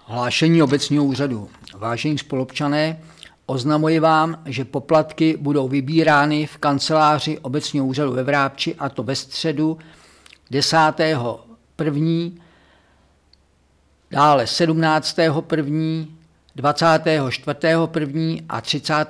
Hlášení obecního úřadu. Vážení spoluobčané, oznamuji vám, že poplatky budou vybírány v kanceláři obecního úřadu ve Vrápči, a to ve středu 10.1., dále 17.1., 24.1. a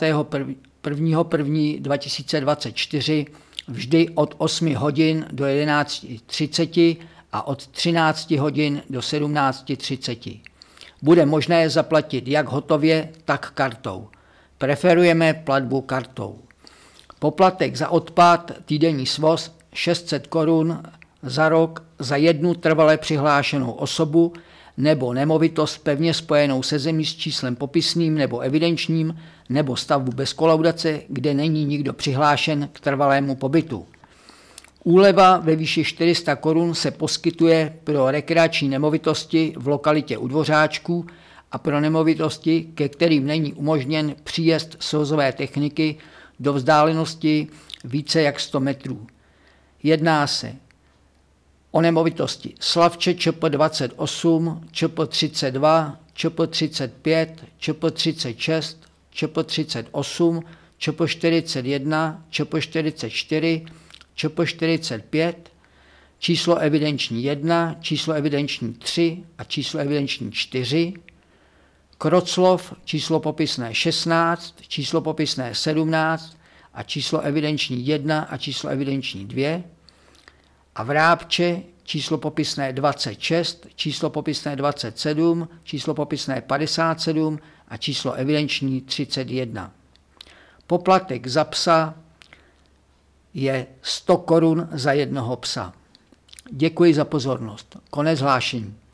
31.1.2024 vždy od 8 hodin do 11.30 a od 13 hodin do 17.30. Bude možné zaplatit jak hotově, tak kartou. Preferujeme platbu kartou. Poplatek za odpad, týdenní svoz 600 korun za rok za jednu trvale přihlášenou osobu nebo nemovitost pevně spojenou se zemí s číslem popisným nebo evidenčním nebo stavbu bez kolaudace, kde není nikdo přihlášen k trvalému pobytu. Úleva ve výši 400 korun se poskytuje pro rekreační nemovitosti v lokalitě u Dvořáčků a pro nemovitosti, ke kterým není umožněn příjezd svozové techniky do vzdálenosti více jak 100 metrů. Jedná se o nemovitosti Slavče ČP 28, ČP 32, ČP 35, ČP 36, ČP 38, ČP 41, ČP 44, ČP 45, číslo evidenční 1, číslo evidenční 3 a číslo evidenční 4, Kroclov, číslo popisné 16, číslo popisné 17 a číslo evidenční 1 a číslo evidenční 2, a Vrápče, číslo popisné 26, číslo popisné 27, číslo popisné 57 a číslo evidenční 31. Poplatek za psa je 100 korun za jednoho psa. Děkuji za pozornost. Konec hlášení.